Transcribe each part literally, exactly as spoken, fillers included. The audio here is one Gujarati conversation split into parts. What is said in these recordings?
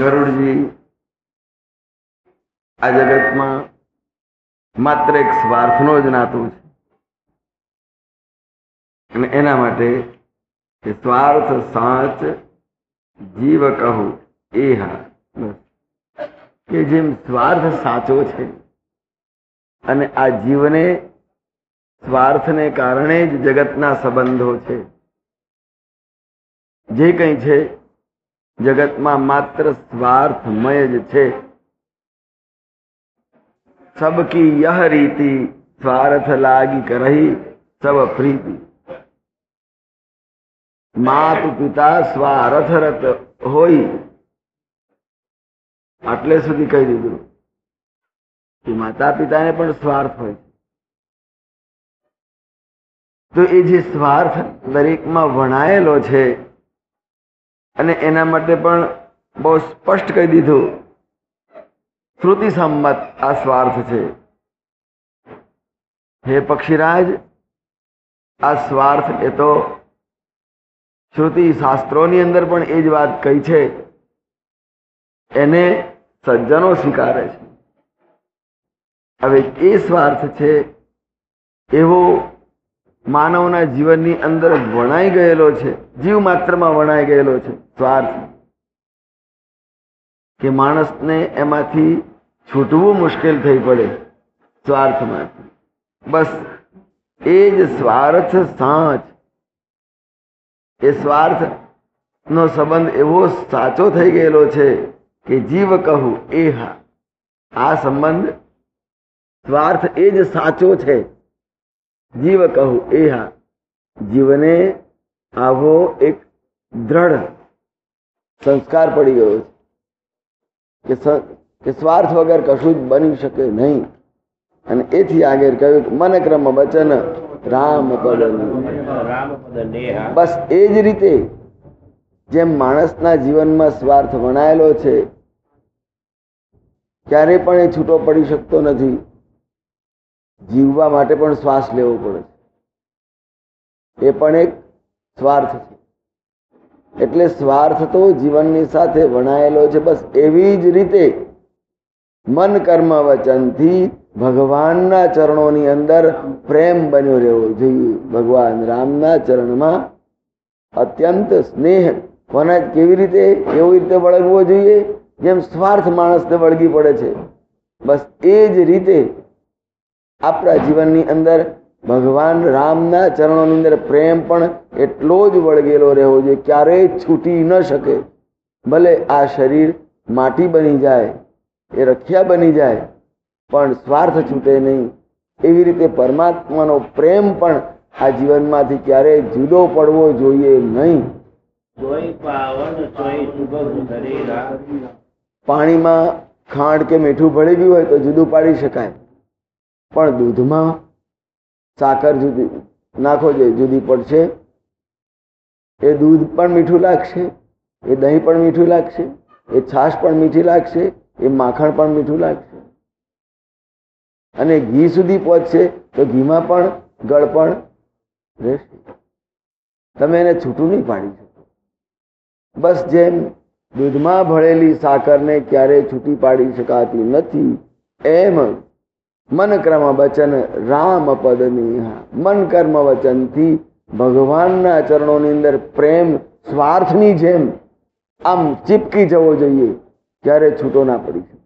ગરુડજી આ જગતમાં માત્ર એક સ્વાર્થનો જ નાતું છે અને એના માટે સ્વાર્થ સાચ જીવ કહું એ હા કે જેમ સ્વાર્થ સાચો છે અને આ જીવને સ્વાર્થને કારણે જ જગતના સંબંધો છે. જે કંઈ છે જગતમાં માત્ર સ્વાર્થમય જ છે. સબકી યહ રીતિ સ્વાર્થ લાગી કરહી સબ પ્રીતિ. માત પિતા સ્વાર્થરત હોય આટલે સુધી કહી દીધું કે માતા પિતાને પણ સ્વાર્થ હોય. તો એ જે સ્વાર્થ દરેકમાં વણાયેલો છે અને એના માટે પણ બહુ સ્પષ્ટ કહી દીધું, શ્રુતિ સંમત આ સ્વાર્થ છે. હે પક્ષીરાજ, આ સ્વાર્થ એ તો શ્રુતિ શાસ્ત્રોની અંદર પણ એ જ વાત કહી છે, એને સજ્જનો સ્વીકારે છે. હવે એ સ્વાર્થ છે એવો માનવના જીવનની અંદર વણાઈ ગયેલો છે, જીવ માત્રમાં વણાઈ ગયેલો છે સ્વાર્થ, કે માણસને એમાંથી છૂટવું મુશ્કેલ થઈ પડે સ્વાર્થમાંથી. બસ એ જ સ્વાર્થ સાચ, એ સ્વાર્થ નો સંબંધ એવો સાચો થઈ ગયેલો છે કે જીવ કહું એ હા. આ સંબંધ સ્વાર્થ એ જ સાચો છે. જીવ કહું એ હા. જીવને આવો એક દ્રઢ સંસ્કાર પડી ગયો છે કે સ્વાર્થ વગર કશું જ બની શકે નહીં. અને એથી આગળ કહ્યું મન ક્રમ વચન રામ પદ. બસ એ જ રીતે જેમ માણસના જીવનમાં સ્વાર્થ વણાયેલો છે, ક્યારે પણ એ છૂટો પડી શકતો નથી. જીવવા માટે પણ શ્વાસ લેવો પડે છે, એ પણ એક સ્વાર્થ છે. એટલે સ્વાર્થ તો જીવનની સાથે વણાયેલો છે. બસ એવી જ રીતે મન કર્મ વચનથી ભગવાનના ચરણોની અંદર પ્રેમ બન્યો રહેવો જોઈએ. ભગવાન રામના ચરણમાં અત્યંત સ્નેહ કોના કેવી રીતે એવી રીતે વળગવો જોઈએ જેમ સ્વાર્થ માણસને વળગી પડે છે. બસ એ જ રીતે આપણા જીવનની અંદર ભગવાન રામના ચરણોની અંદર પ્રેમ પણ એટલો જ વળગેલો રહેવો જોઈએ, ક્યારેય છૂટી ન શકે. ભલે આ શરીર માટી બની જાય, એ રખિયા બની જાય, પણ સ્વાર્થ છૂટે નહીં. એવી રીતે પરમાત્માનો પ્રેમ પણ આ જીવનમાંથી ક્યારેય જુદો પડવો જોઈએ નહીં. પાણીમાં ખાંડ કે મીઠું ભળી ગયું હોય તો જુદું પાડી શકાય, પણ દૂધમાં સાકર જુદી નાખો જે જુદી પડશે. એ દૂધ પણ મીઠું લાગશે, એ દહીં પણ મીઠું લાગશે, એ છાશ પણ મીઠી લાગશે, એ માખણ પણ મીઠું લાગશે. અને ઘી સુધી પહોંચશે તો ઘીમાં પણ ગળપણ રહેશે. તમે એને છૂટું નહીં પાડી શકો. બસ જેમ દૂધમાં ભળેલી સાકરને ક્યારેય છૂટી પાડી શકાતી નથી, એમ મન કર્મ વચન રામ પદની. મન કર્મ વચનથી ભગવાનના ચરણોની અંદર પ્રેમ સ્વાર્થની જેમ આમ ચીપકી જવો જોઈએ, ક્યારે છૂટો ના પડી શકે.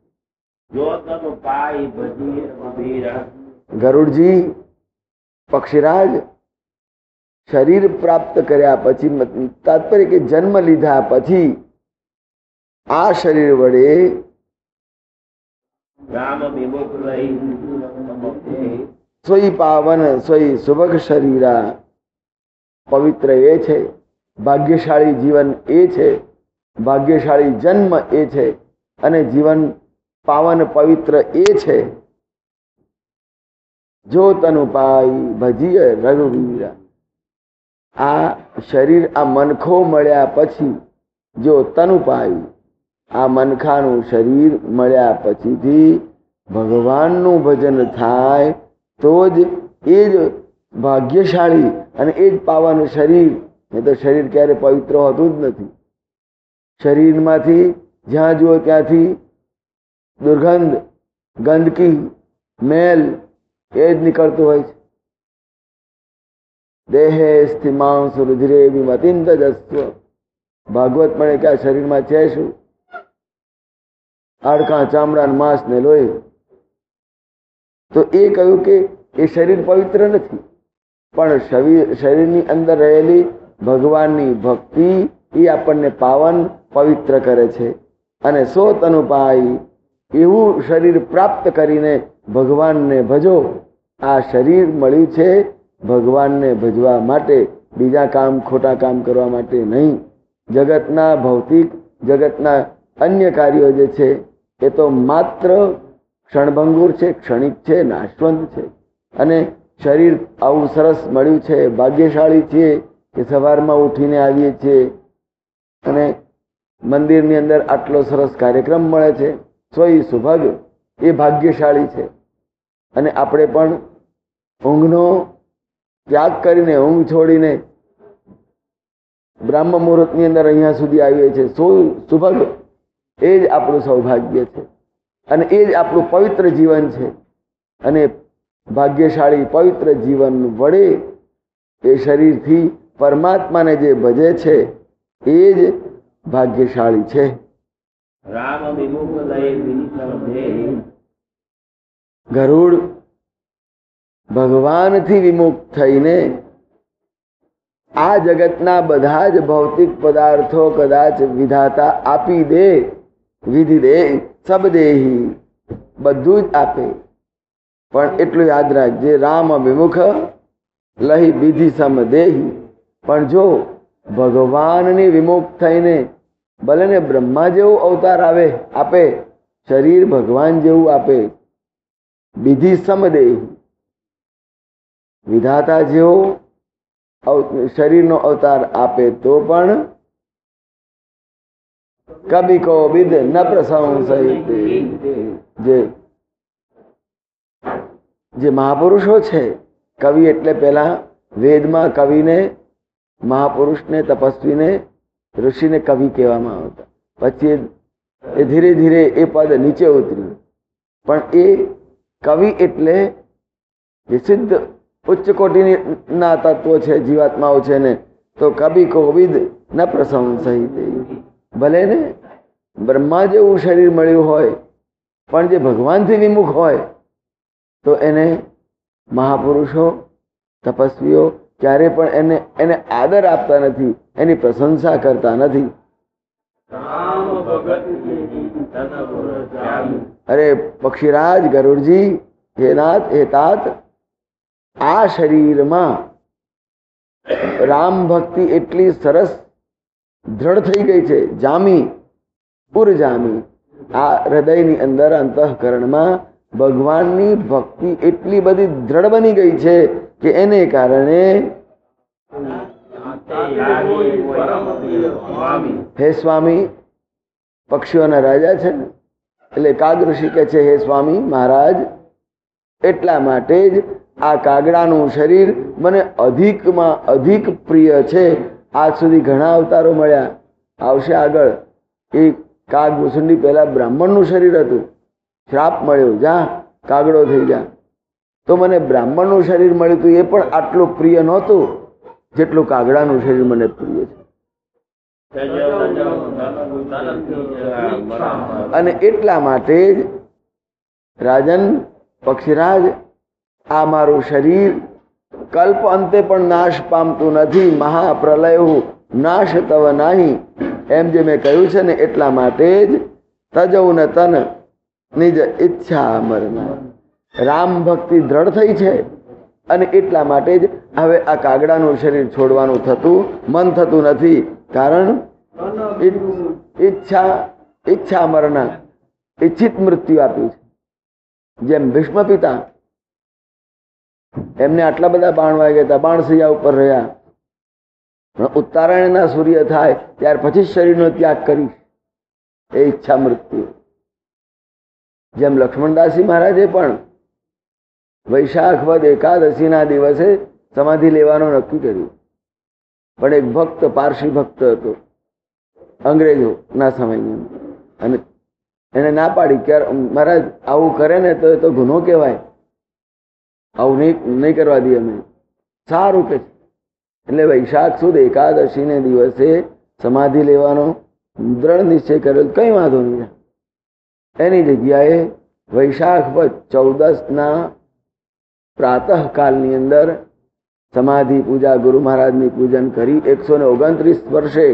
ગરુડજી પક્ષીરાજ શરીર પ્રાપ્ત કર્યા પછી, તાત્પર્ય કે જન્મ લીધા પછી આ શરીર વડે સોઈ પાવન સોઈ સુભગ શરીરા. પવિત્ર એ છે, ભાગ્યશાળી જીવન એ છે, ભાગ્યશાળી જન્મ એ છે, અને જીવન પાવન પવિત્ર એ છે. જો તનુ પાઈ ભજીય રઘુવીરા. આ શરીર આ મનખો મળ્યા પછી, જો તનુ પાઈ આ મનખાનું શરીર મળ્યા પછીથી ભગવાનનું ભજન થાય તો જ એ જ ભાગ્યશાળી અને એ જ પાવન શરીર. એ તો શરીર ક્યારે પવિત્ર હોતું જ નથી. શરીરમાંથી જ્યાં જુઓ ત્યાંથી દુર્ગંધ, ગંદકી, મેલ એ જ નીકળતું હોય છે. દેહે સ્થિમાંસુ રુધિરે વિમતિંદ જસ્વ. ભાગવત મળે કે આ શરીરમાં છે શું? હાડકાં, ચામડા, માંસ ને લોહી. તો એ કહ્યું કે એ શરીર પવિત્ર નથી, પણ શરીરની અંદર રહેલી ભગવાનની ભક્તિ એ આપણને પાવન પવિત્ર કરે છે. અને સો તનુપાઈ એવું શરીર પ્રાપ્ત કરીને ભગવાનને ભજો. આ શરીર મળ્યું છે ભગવાનને ભજવા માટે, બીજા કામ, ખોટા કામ કરવા માટે નહીં. જગતના ભૌતિક, જગતના અન્ય કાર્યો જે છે એ તો માત્ર ક્ષણભંગુર છે, ક્ષણિક છે, નાશવંત છે. અને શરીર આવું સરસ મળ્યું છે, ભાગ્યશાળી છીએ કે સવારમાં ઉઠીને આવીએ છીએ અને મંદિરની અંદર આટલો સરસ કાર્યક્રમ મળે છે. સોઈ સુભગ એ ભાગ્યશાળી છે. અને આપણે પણ ઊંઘનો ત્યાગ કરીને, ઊંઘ છોડીને બ્રાહ્મ મુહૂર્તની અંદર અહીંયા સુધી આવીએ છીએ. સોઈ સુભગ એ જ આપણું સૌભાગ્ય છે અને એ જ આપણું પવિત્ર જીવન છે. અને ભાગ્યશાળી પવિત્ર જીવન વડે એ શરીરથી પરમાત્માને જે ભજે છે એ જ ભાગ્યશાળી છે. ગરુડ ભગવાનથી વિમુખ થઈને આ જગતના બધા જ ભૌતિક પદાર્થો કદાચ વિધાતા આપી દે, વિધિ દે, સબ દેહી, બધું જ આપે, પણ એટલું યાદ રાખજે, રામ વિમુખ લહી વિધિ સમ દેહી. પણ જો ભગવાનની વિમુખ થઈને ભલે ને બ્રહ્મા જેવું અવતાર આવે આપે, શરીર ભગવાન જેવું આપે, વિધિ સમ દેહી, વિધાતા જેવો શરીરનો અવતાર આપે તો પણ કભી કો વિદ ન પ્રસંશિત. જે જે મહાપુરુષો છે, કવિ એટલે પેલા વેદમાં કવિને, મહાપુરુષને, તપસ્વીને, ઋષિને કવિ કહેવામાં આવતા. પછી એ ધીરે ધીરે એ પદ નીચે ઉતર્યું. પણ એ કવિ એટલે જે સિદ્ધ ઉચ્ચ કોટીના તત્વો છે, જીવાત્માઓ છે ને, તો કભી કોવિદ ન પ્રસંશિત. ભલે ને બ્રહ્મા જેવું શરીર મળ્યું હોય, પણ જે ભગવાનથી વિમુખ હોય તો એને મહાપુરુષો, તપસ્વીઓ ક્યારે પણ એને એને આદર આપતા નથી, એની પ્રશંસા કરતા નથી. અરે પક્ષીરાજ, ગરુડજી, હે નાથ, હે તાત, આ શરીરમાં રામ ભક્તિ એટલી સરસ દ્રઢ થઈ ગઈ છે, જામી, પુર જામી. આ હૃદયની અંદર, અંતઃકરણમાં ભગવાનની ભક્તિ એટલી બધી દ્રઢ બની ગઈ છે કે એને કારણે હે સ્વામી, પક્ષીઓના રાજા છે ને, એટલે કાગ ઋષિ કહે છે, હે સ્વામી મહારાજ, એટલા માટે જ આ કાગડાનું શરીર મને અધિકમાં અધિક પ્રિય છે. આજ સુધી ઘણા અવતારો મળ્યા, આવશે આગળ. એ કાગ ભૂસુંડી પહેલા બ્રાહ્મણનું શરીર હતું, શ્રાપ મળ્યો, જા કાગડો થઈ જા. તો મને બ્રાહ્મણનું શરીર મળ્યું હતું, એ પણ આટલું પ્રિય નહોતું જેટલું કાગડાનું શરીર મને પ્રિય છે. અને એટલા માટે જ રાજન, પક્ષીરાજ, આ મારું શરીર કલ્પ અંતે પણ નાશ પામતું નથી. મહાપ્રલય નાશ તવ નહીં, એમ જે મેં કહ્યું છે ને, એટલા માટે જ તજૌ ન તન નિજ ઈચ્છા મરના. રામ ભક્તિ દ્રઢ થઈ છે અને એટલા માટે જ હવે આ કાગડાનું શરીર છોડવાનું થતું મન થતું નથી. કારણ ઈચ્છા ઈચ્છા મરના, ઈચ્છિત મૃત્યુ આપ્યું છે. જેમ ભીષ્મ પિતા, એમને આટલા બધા બાણ વાગ્યા હતા, બાણસૈયા ઉપર રહ્યા, ઉત્તરાયણના સૂર્ય થાય ત્યાર પછી શરીરનો ત્યાગ કરીશ, એ ઈચ્છા મૃત્યુ. જેમ લક્ષ્મણદાસજી મહારાજે પણ વૈશાખ વદ એકાદશીના દિવસે સમાધિ લેવાનું નક્કી કર્યું, પણ એક ભક્ત, પારસી ભક્ત હતો અંગ્રેજોના સમયની અંદર, અને એને ના પાડી કે મહારાજ આવું કરે ને તો એ તો ગુનો કહેવાય, આવું નહીં નહીં કરવા દઈએ અમે. સારું કે છે. એટલે વૈશાખ સુદ એકાદશી ને દિવસે સમાધિ લેવાનો દ્રઢ નિશ્ચય કરેલો, કઈ વાંધો નહીં. એની જગ્યાએ વૈશાખ વદ ચૌદસ ના પ્રાતઃ કાળની અંદર સમાધિ પૂજા ગુરુ મહારાજની પૂજન કરી એકસો ને ઓગણત્રીસ વર્ષે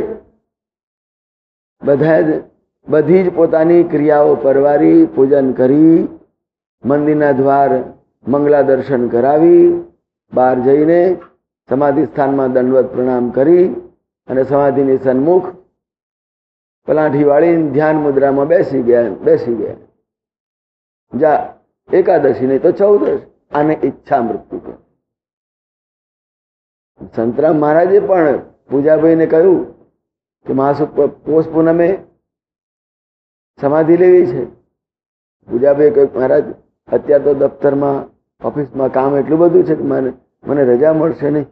બધા જ બધી જ પોતાની ક્રિયાઓ પરવારી પૂજન કરી મંદિરના દ્વાર મંગલા દર્શન કરાવી બહાર જઈને સમાધિ સ્થાનમાં દંડવત પ્રણામ કરી અને સમાધિની સન્મુખ પલાઠી વાળીને ધ્યાન મુદ્રામાં બેસી ગયા બેસી ગયા જા એકાદશી નહીં તો ચૌદશ. આને ઈચ્છા મૃત્યુ કહે. સંતરામ મહારાજે પણ પૂજાભાઈને કહ્યું કે મહાસુદ પોષ પૂનમે સમાધિ લેવી છે. પૂજાભાઈ કહ્યું મહારાજ અત્યારે તો દફતરમાં ઓફિસમાં કામ એટલું બધું છે કે મને મને રજા મળશે નહીં.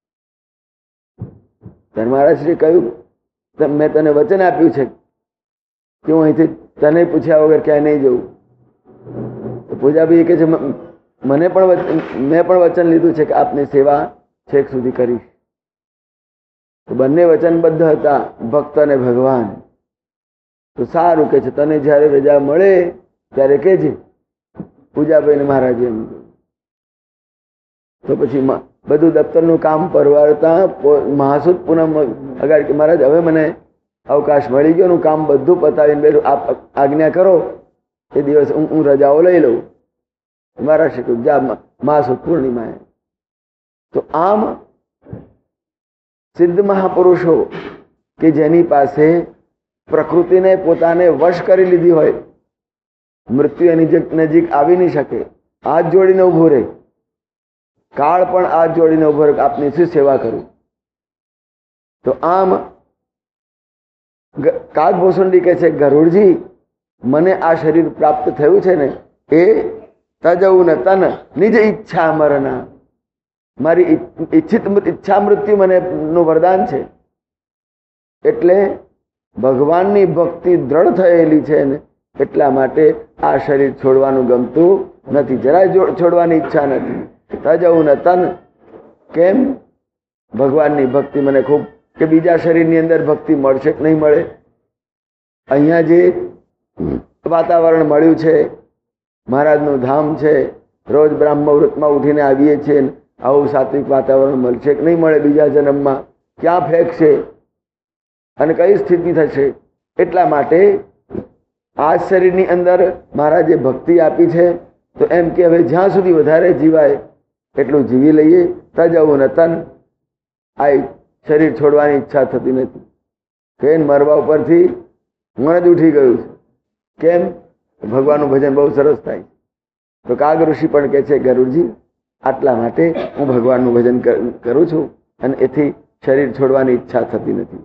ત્યારે મહારાજશ્રી કહ્યું મેં તને વચન આપ્યું છે કે હું અહીંથી તને પૂછ્યા વગર ક્યાંય નહીં જવું. પૂજાભાઈ કહે છે મને પણ મેં પણ વચન લીધું છે કે આપની સેવા છેક સુધી કરીશ. તો બંને વચનબદ્ધ હતા, ભક્ત અને ભગવાન. તો સારું કે છે તને જયારે રજા મળે ત્યારે કહેજે. પૂજાભાઈને મહારાજે એમ તો પછી બધું દફતરનું કામ પરવારતા મહાસુદ પૂનમ અગાડ કે મહારાજ હવે મને અવકાશ મળી ગયો, હું કામ બધું પતાવીને બેઠું, આપ આજ્ઞા કરો એ દિવસ હું હું રજાઓ લઈ લઉં. મહારાજ શ્રી જા મહાસુદ પૂર્ણિમાએ. તો આમ સિદ્ધ મહાપુરુષો કે જેની પાસે પ્રકૃતિને પોતાને વશ કરી લીધી હોય, મૃત્યુ એની નજીક આવી નહીં શકે, હાથ જોડીને ઉભો રહે, કાળ પણ હાથ જોડીને ઉભો રહે, આપની શું સેવા કરું. તો આમ કાગભૂષુંડી કહે છે ગરુડજી મને આ શરીર પ્રાપ્ત થયું છે ને એ તજવું ન તન નિજ ઈચ્છા મરના, મારી ઈચ્છિત ઈચ્છા મૃત્યુ મને નું વરદાન છે. એટલે ભગવાનની ભક્તિ દ્રઢ થયેલી છે ને એટલા માટે આ શરીર છોડવાનું ગમતું નથી, જરાય છોડવાની ઈચ્છા નથી. તજવું ન તન કેમ? ભગવાનની ભક્તિ મને ખૂબ, કે બીજા શરીરની અંદર ભક્તિ મળશે કે નહીં મળે. અહીંયા જે વાતાવરણ મળ્યું છે, મહારાજનું ધામ છે, રોજ બ્રાહ્મ મુહૂર્તમાં ઉઠીને આવીએ છીએ, આવું સાત્વિક વાતાવરણ મળશે કે નહીં મળે બીજા જન્મમાં, ક્યાં ફેંકશે અને કઈ સ્થિતિ થશે. એટલા માટે આ શરીરની અંદર મહારાજે ભક્તિ આપી છે તો એમ કે હવે જ્યાં સુધી વધારે જીવાય એટલું જીવી લઈએ. તજવું ન તન, આ શરીર છોડવાની ઈચ્છા થતી નથી. કે મરવા ઉપરથી મન જ ઉઠી ગયું છે. કેમ? ભગવાનનું ભજન બહુ સરસ થાય. તો કાગ ઋષિ પણ કહે છે ગરુડજી આટલા માટે હું ભગવાનનું ભજન કરું છું અને એથી શરીર છોડવાની ઈચ્છા થતી નથી.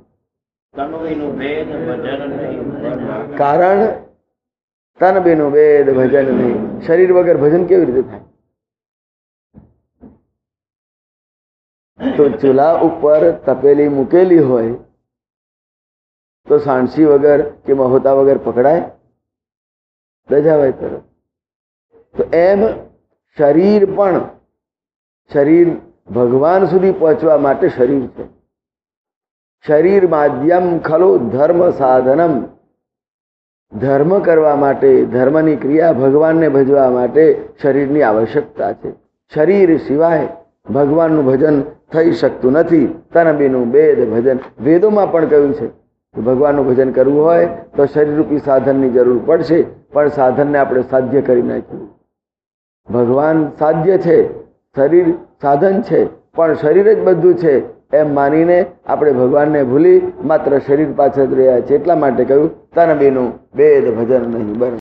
કારણ તન બેનું વેદ ભજન નહીં. શરીર વગર ભજન કેવી રીતે થાય? તો ચૂલા ઉપર તપેલી મૂકેલી હોય તો સાણસી વગર કે મહોતા વગર પકડાય? દજાવાય તરત. તો એમ શરીર પણ, શરીર ભગવાન સુધી પહોંચવા માટે શરીર છે. શરીર માધ્યમ ખલો ધર્મ સાધનમ, ધર્મ કરવા માટે, ધર્મની ક્રિયા ભગવાનને ભજવા માટે શરીરની આવશ્યકતા છે. શરીર સિવાય ભગવાનનું ભજન થઈ શકતું નથી. તન બેનું વેદ ભજન, વેદોમાં પણ કહ્યું છે કે ભગવાનનું ભજન કરવું હોય તો શરીરરૂપી સાધનની જરૂર પડશે, પણ સાધનને આપણે સાધ્ય કરી નાખ્યું. ભગવાન સાધ્ય છે, શરીર સાધન છે, પણ શરીર જ બધું છે એમ માનીને આપણે ભગવાનને ભૂલી માત્ર શરીર પાછળ રહ્યા છે. એટલા માટે કહ્યું તન બેનું વેદ ભજન નહીં. બરાબર.